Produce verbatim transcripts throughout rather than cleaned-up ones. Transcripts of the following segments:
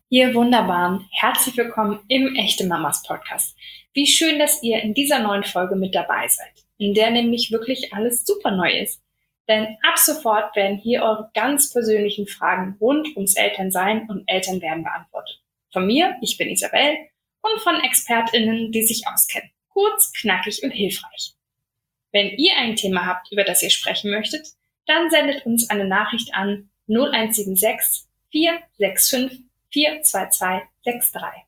Ihr Wunderbaren, herzlich willkommen im Echte Mamas Podcast. Wie schön, dass ihr in dieser neuen Folge mit dabei seid, in der nämlich wirklich alles super neu ist. Denn ab sofort werden hier eure ganz persönlichen Fragen rund ums Elternsein und Elternwerden beantwortet. Von mir, ich bin Isabel, und von ExpertInnen, die sich auskennen. Kurz, knackig und hilfreich. Wenn ihr ein Thema habt, über das ihr sprechen möchtet, dann sendet uns eine Nachricht an null eins sieben sechs, vier sechs fünf, vier zwei zwei sechs drei.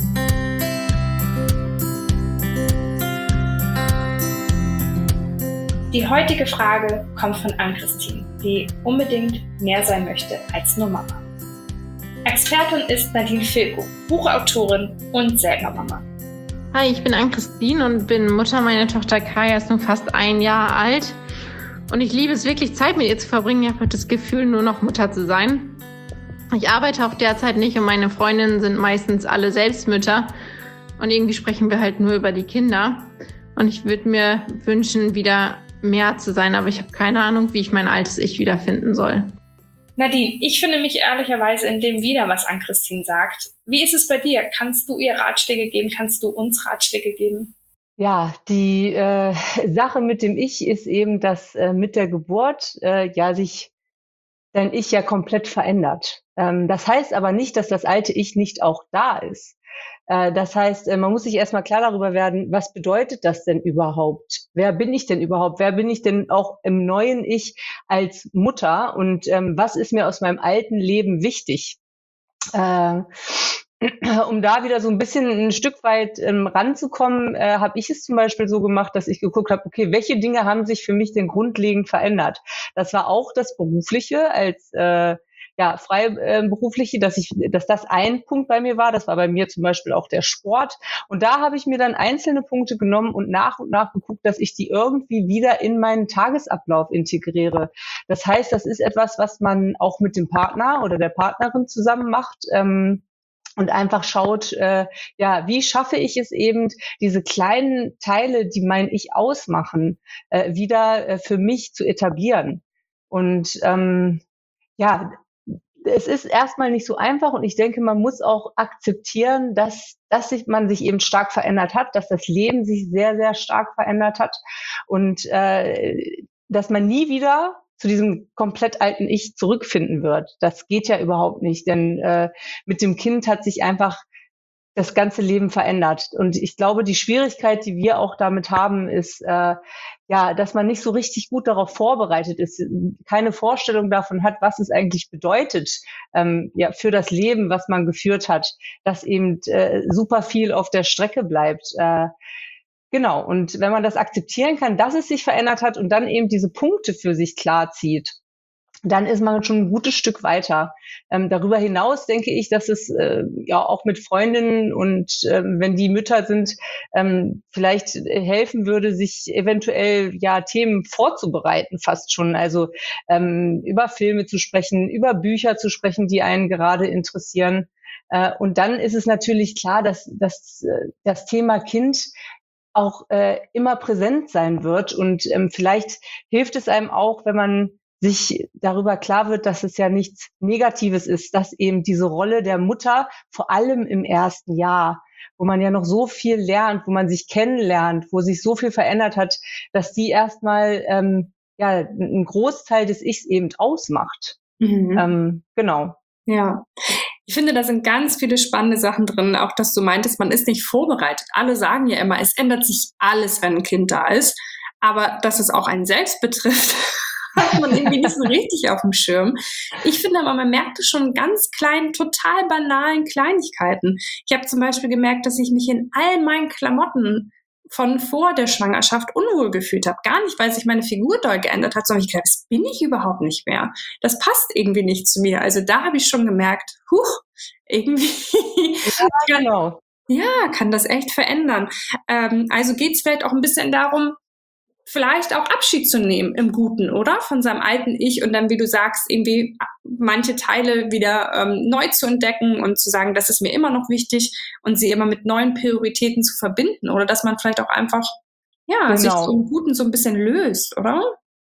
Die heutige Frage kommt von Ann-Christine, die unbedingt mehr sein möchte als nur Mama. Expertin ist Nadine Filko, Buchautorin und selber Mama. Hi, ich bin Ann-Christine und bin Mutter. Meine Tochter Kaya ist nun fast ein Jahr alt. Und ich liebe es wirklich, Zeit mit ihr zu verbringen. Ich habe das Gefühl, nur noch Mutter zu sein. Ich arbeite auch derzeit nicht und meine Freundinnen sind meistens alle Selbstmütter. Und irgendwie sprechen wir halt nur über die Kinder. Und ich würde mir wünschen, wieder mehr zu sein, aber ich habe keine Ahnung, wie ich mein altes Ich wiederfinden soll. Nadine, ich finde mich ehrlicherweise in dem wieder, was Ann-Christine sagt. Wie ist es bei dir? Kannst du ihr Ratschläge geben? Kannst du uns Ratschläge geben? Ja, die äh, Sache mit dem Ich ist eben, dass äh, mit der Geburt äh, ja sich dein Ich ja komplett verändert. Ähm, das heißt aber nicht, dass das alte Ich nicht auch da ist. Äh, das heißt, äh, man muss sich erstmal klar darüber werden, was bedeutet das denn überhaupt? Wer bin ich denn überhaupt? Wer bin ich denn auch im neuen Ich als Mutter? Und ähm, was ist mir aus meinem alten Leben wichtig? Äh, um da wieder so ein bisschen ein Stück weit ähm, ranzukommen, äh, habe ich es zum Beispiel so gemacht, dass ich geguckt habe, okay, welche Dinge haben sich für mich denn grundlegend verändert? Das war auch das Berufliche als äh, ja Freiberufliche, äh, dass ich, dass das ein Punkt bei mir war. Das war bei mir zum Beispiel auch der Sport. Und da habe ich mir dann einzelne Punkte genommen und nach und nach geguckt, dass ich die irgendwie wieder in meinen Tagesablauf integriere. Das heißt, das ist etwas, was man auch mit dem Partner oder der Partnerin zusammen macht. Ähm, und einfach schaut, äh, ja, wie schaffe ich es eben, diese kleinen Teile, die mein Ich ausmachen, äh, wieder äh, für mich zu etablieren. Und ähm, ja, es ist erstmal nicht so einfach und ich denke, man muss auch akzeptieren, dass, dass sich, man sich eben stark verändert hat, dass das Leben sich sehr, sehr stark verändert hat und äh, dass man nie wieder zu diesem komplett alten Ich zurückfinden wird. Das geht ja überhaupt nicht, denn äh, mit dem Kind hat sich einfach das ganze Leben verändert. Und ich glaube, die Schwierigkeit, die wir auch damit haben, ist, äh, ja, dass man nicht so richtig gut darauf vorbereitet ist, keine Vorstellung davon hat, was es eigentlich bedeutet, ähm, ja, für das Leben, was man geführt hat, dass eben äh, super viel auf der Strecke bleibt. Äh, Genau, und wenn man das akzeptieren kann, dass es sich verändert hat und dann eben diese Punkte für sich klar zieht, dann ist man schon ein gutes Stück weiter. Ähm, darüber hinaus denke ich, dass es äh, ja auch mit Freundinnen und ähm, wenn die Mütter sind, ähm, vielleicht helfen würde, sich eventuell ja Themen vorzubereiten, fast schon. Also ähm, über Filme zu sprechen, über Bücher zu sprechen, die einen gerade interessieren. Äh, und dann ist es natürlich klar, dass, dass äh, das Thema Kind auch äh, immer präsent sein wird. Und ähm, vielleicht hilft es einem auch, wenn man sich darüber klar wird, dass es ja nichts Negatives ist, dass eben diese Rolle der Mutter, vor allem im ersten Jahr, wo man ja noch so viel lernt, wo man sich kennenlernt, wo sich so viel verändert hat, dass die erstmal ähm, ja einen Großteil des Ichs eben ausmacht. Mhm. Ähm, genau. Ja. Ich finde, da sind ganz viele spannende Sachen drin, auch dass du meintest, man ist nicht vorbereitet. Alle sagen ja immer, es ändert sich alles, wenn ein Kind da ist, aber dass es auch einen selbst betrifft, hat man irgendwie nicht so richtig auf dem Schirm. Ich finde aber, man merkt es schon in ganz kleinen, total banalen Kleinigkeiten. Ich habe zum Beispiel gemerkt, dass ich mich in all meinen Klamotten von vor der Schwangerschaft unwohl gefühlt habe. Gar nicht, weil sich meine Figur doll geändert hat, sondern ich glaube, das bin ich überhaupt nicht mehr. Das passt irgendwie nicht zu mir. Also da habe ich schon gemerkt, huch, irgendwie ja, genau. Ja, kann das echt verändern. Ähm, also geht es vielleicht auch ein bisschen darum, vielleicht auch Abschied zu nehmen im Guten, oder? Von seinem alten Ich und dann, wie du sagst, irgendwie manche Teile wieder ähm, neu zu entdecken und zu sagen, das ist mir immer noch wichtig und sie immer mit neuen Prioritäten zu verbinden oder dass man vielleicht auch einfach, ja, Genau. sich so im Guten so ein bisschen löst, oder?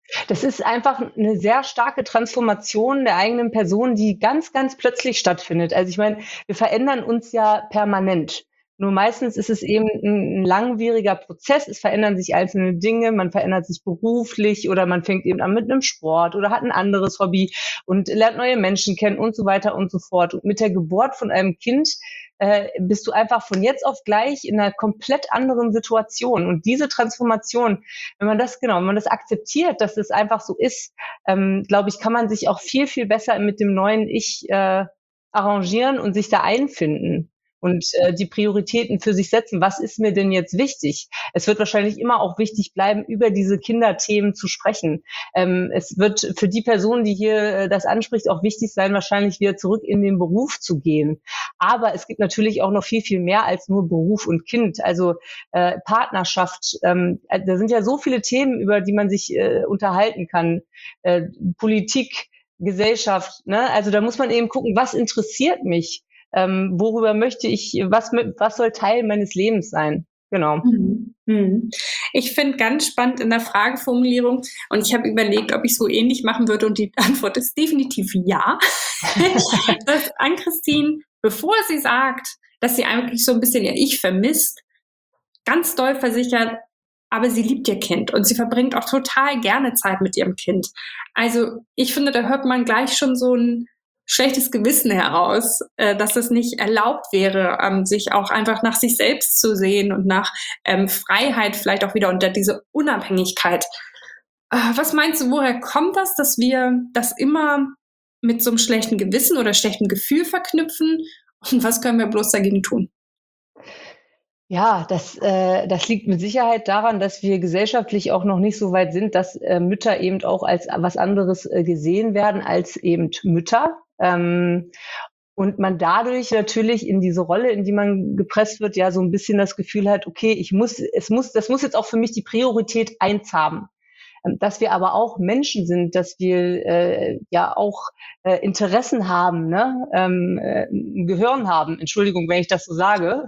Das ist einfach eine sehr starke Transformation der eigenen Person, die ganz, ganz plötzlich stattfindet. Also ich meine, wir verändern uns ja permanent. Nur meistens ist es eben ein, ein langwieriger Prozess. Es verändern sich einzelne Dinge, man verändert sich beruflich oder man fängt eben an mit einem Sport oder hat ein anderes Hobby und lernt neue Menschen kennen und so weiter und so fort. Und mit der Geburt von einem Kind äh, bist du einfach von jetzt auf gleich in einer komplett anderen Situation. Und diese Transformation, wenn man das, genau, wenn man das akzeptiert, dass es einfach so ist, ähm, glaube ich, kann man sich auch viel, viel besser mit dem neuen Ich äh, arrangieren und sich da einfinden. Und äh, die Prioritäten für sich setzen. Was ist mir denn jetzt wichtig? Es wird wahrscheinlich immer auch wichtig bleiben, über diese Kinderthemen zu sprechen. Ähm, es wird für die Person, die hier äh, das anspricht, auch wichtig sein, wahrscheinlich wieder zurück in den Beruf zu gehen. Aber es gibt natürlich auch noch viel, viel mehr als nur Beruf und Kind. Also äh, Partnerschaft. Ähm, da sind ja so viele Themen, über die man sich äh, unterhalten kann. Äh, Politik, Gesellschaft. Ne? Also da muss man eben gucken, was interessiert mich? Ähm, worüber möchte ich, was, was soll Teil meines Lebens sein? Genau. Mhm. Ich finde ganz spannend in der Frageformulierung, und ich habe überlegt, ob ich so ähnlich machen würde, und die Antwort ist definitiv ja. Dass Ann-Christine, bevor sie sagt, dass sie eigentlich so ein bisschen ihr Ich vermisst, ganz doll versichert, aber sie liebt ihr Kind und sie verbringt auch total gerne Zeit mit ihrem Kind. Also ich finde, da hört man gleich schon so ein schlechtes Gewissen heraus, äh, dass es nicht erlaubt wäre, ähm, sich auch einfach nach sich selbst zu sehen und nach ähm, Freiheit vielleicht auch wieder unter diese Unabhängigkeit. Äh, was meinst du, woher kommt das, dass wir das immer mit so einem schlechten Gewissen oder schlechten Gefühl verknüpfen? Und was können wir bloß dagegen tun? Ja, das, äh, das liegt mit Sicherheit daran, dass wir gesellschaftlich auch noch nicht so weit sind, dass äh, Mütter eben auch als was anderes äh, gesehen werden als eben Mütter. Ähm, und man dadurch natürlich in diese Rolle, in die man gepresst wird, ja so ein bisschen das Gefühl hat, okay, ich muss, es muss, das muss jetzt auch für mich die Priorität eins haben. Dass wir aber auch Menschen sind, dass wir äh, ja auch äh, Interessen haben, ne? ähm, äh, ein Gehirn haben, Entschuldigung, wenn ich das so sage,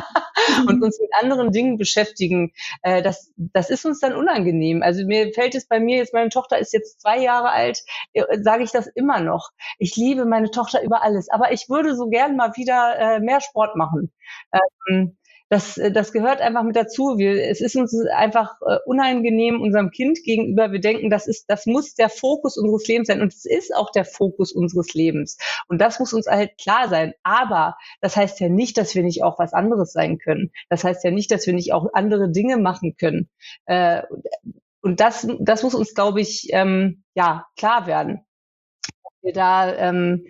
und uns mit anderen Dingen beschäftigen, äh, das, das ist uns dann unangenehm. Also mir fällt es bei mir jetzt, meine Tochter ist jetzt zwei Jahre alt, äh, sage ich das immer noch. Ich liebe meine Tochter über alles, aber ich würde so gern mal wieder äh, mehr Sport machen. Ähm, Das, das gehört einfach mit dazu. Wir, es ist uns einfach äh, unangenehm unserem Kind gegenüber. Wir denken, das ist, das muss der Fokus unseres Lebens sein. Und es ist auch der Fokus unseres Lebens. Und das muss uns halt klar sein. Aber das heißt ja nicht, dass wir nicht auch was anderes sein können. Das heißt ja nicht, dass wir nicht auch andere Dinge machen können. Äh, und das, das muss uns, glaube ich, ähm, ja, klar werden. Dass wir da, ähm,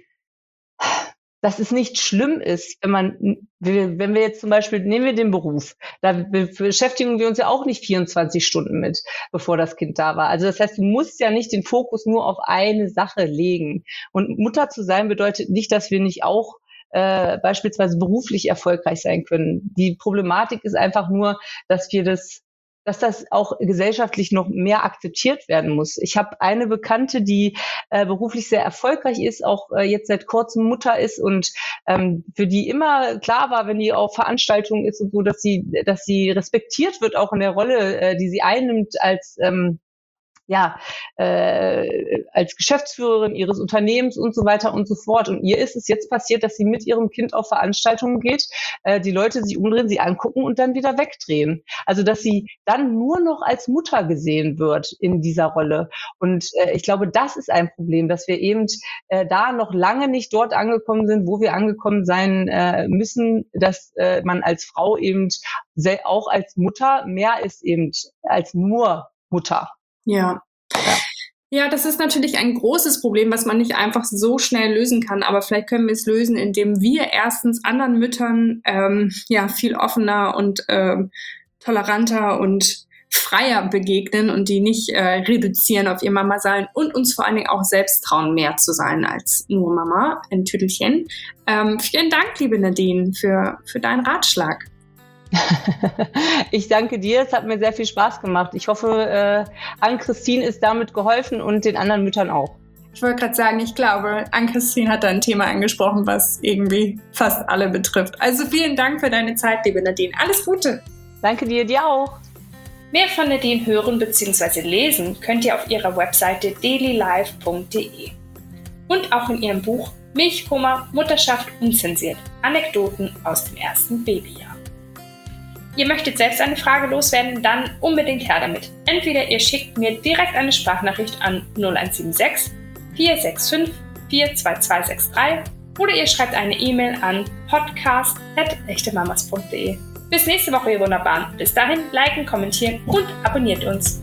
dass es nicht schlimm ist, wenn man, wenn wir jetzt zum Beispiel, nehmen wir den Beruf, da beschäftigen wir uns ja auch nicht vierundzwanzig Stunden mit, bevor das Kind da war. Also das heißt, du musst ja nicht den Fokus nur auf eine Sache legen. Und Mutter zu sein bedeutet nicht, dass wir nicht auch äh, beispielsweise beruflich erfolgreich sein können. Die Problematik ist einfach nur, dass wir das dass das auch gesellschaftlich noch mehr akzeptiert werden muss. Ich habe eine Bekannte, die äh, beruflich sehr erfolgreich ist, auch äh, jetzt seit kurzem Mutter ist und ähm, für die immer klar war, wenn die auf Veranstaltungen ist und so, dass sie, dass sie respektiert wird, auch in der Rolle, äh, die sie einnimmt als ähm, ja, äh, als Geschäftsführerin ihres Unternehmens und so weiter und so fort. Und ihr ist es jetzt passiert, dass sie mit ihrem Kind auf Veranstaltungen geht, äh, die Leute sie umdrehen, sie angucken und dann wieder wegdrehen. Also, dass sie dann nur noch als Mutter gesehen wird in dieser Rolle. Und äh, ich glaube, das ist ein Problem, dass wir eben äh, da noch lange nicht dort angekommen sind, wo wir angekommen sein äh, müssen, dass äh, man als Frau eben auch als Mutter mehr ist eben als nur Mutter. Ja. ja. Ja, das ist natürlich ein großes Problem, was man nicht einfach so schnell lösen kann. Aber vielleicht können wir es lösen, indem wir erstens anderen Müttern ähm, ja viel offener und ähm, toleranter und freier begegnen und die nicht äh, reduzieren auf ihr Mama sein und uns vor allen Dingen auch selbst trauen, mehr zu sein als nur Mama, ein Tüttelchen. Ähm, vielen Dank, liebe Nadine, für, für deinen Ratschlag. Ich danke dir, es hat mir sehr viel Spaß gemacht. Ich hoffe, äh, Ann-Christine ist damit geholfen und den anderen Müttern auch. Ich wollte gerade sagen, ich glaube, Ann-Christine hat da ein Thema angesprochen, was irgendwie fast alle betrifft. Also vielen Dank für deine Zeit, liebe Nadine. Alles Gute. Danke dir, dir auch. Mehr von Nadine hören bzw. lesen könnt ihr auf ihrer Webseite dailylife punkt de und auch in ihrem Buch Milchkummer, Mutterschaft unzensiert, Anekdoten aus dem ersten Babyjahr. Ihr möchtet selbst eine Frage loswerden, dann unbedingt her damit. Entweder ihr schickt mir direkt eine Sprachnachricht an null eins sieben sechs, vier sechs fünf, vier zwei zwei sechs drei oder ihr schreibt eine E-Mail an podcast at echtemamas punkt de. Bis nächste Woche, ihr Wunderbaren. Bis dahin, liken, kommentieren und abonniert uns.